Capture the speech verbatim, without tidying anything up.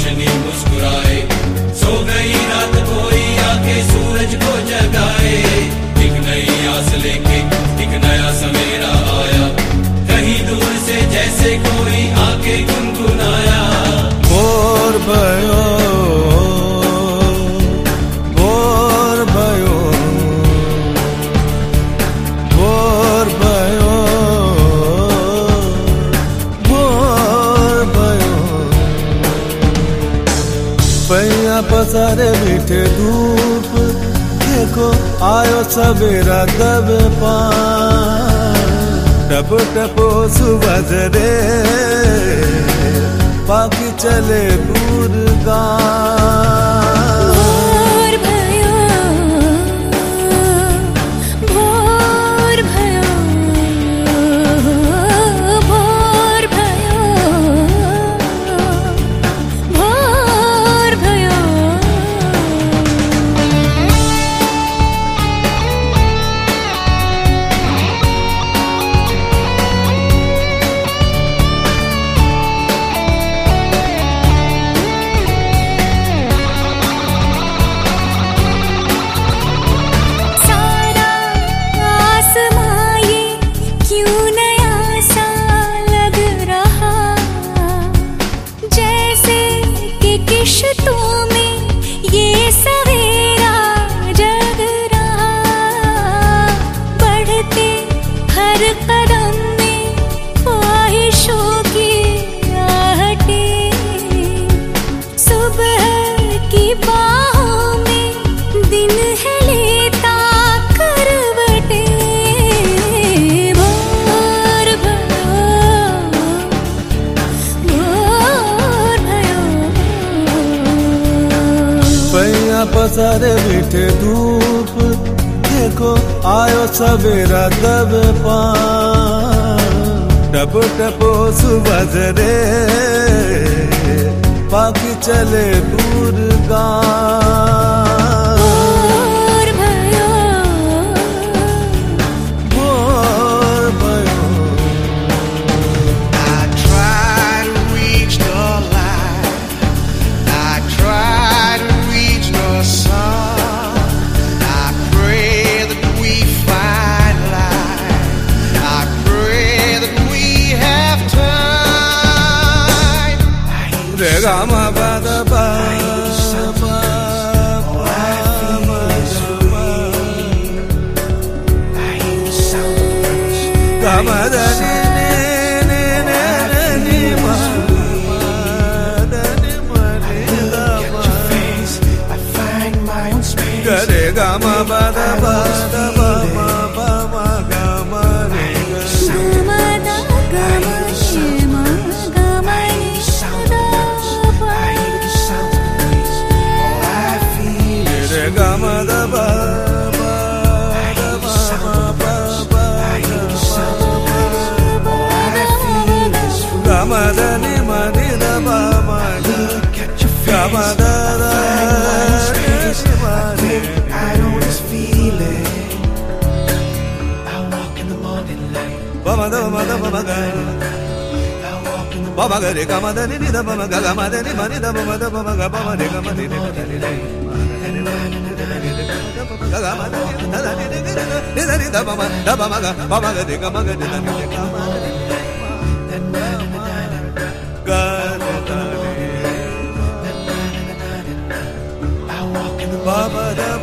रोशनी मुस्कुराए, सो गई रात कोई आके सूरज को जगाए। एक नई आस लेके एक नया सवेरा आया, कहीं दूर से जैसे कोई आके गुनगुनाया। भोर भयो भोर भयो भोर भयो भोर भयो। पैया पसारे मीठे धूप, देखो आयो सवेरा दब पान। टप टपो सुबह रे बाकी चले दूर गान। भोर भयो भोर भयो भोर भयो भोर भयो। किश्तों में ये सवेरा जग रहा, बढ़ते हर कदम में ख्वाहिशों की आहटें। सुबह की बाहों में दिन है लेता करवटें। भोर भयो भोर भयो। पैया पसारे मीठे धूप, देखो आयो सवेरा दब पान। टप टपो सुबह रे बाकी चले दूर गान। भोर भयो भोर भयो। I try to reach the light, I try to reach the sun. I pray that we find light, I pray that we have time. Re ga ma ba da ba ba Oh, I feel it so I hear the sound of birds. ga ma da ni ni ni ni ni ma da ni ma ni da Look ma at your face, I find my own space. ga re ga ma ba da ba da ba ma ba ma ga ma re ga. ma da ga ma ni ma ga ma ni da ba. I hear the sound of breeze. Oh, I feel it. Re ga ma da ba ba da ba ma ba ba I hear the sound of breeze. Oh, I feel it. ga ma da ni ma ni da ba ma ga Look at your ga face, ma da da find my own space. ni ma ni. I know this feeling. I walk in the morning light. Ba ma da ma da ba ma ga I walk in the ba ma ga re ga ma da ni ni da ba ma ga ga ma da ni ma ni da ba ma da ba ma ga ba ma re ga ma ni ni da ni ni ga ga ma da ni da ni ni ni da ni da ba ma da ba ma ga ba ma ga re ga ma ga ni da ni ni ga ma ni ga da ni I walk in the ba ma da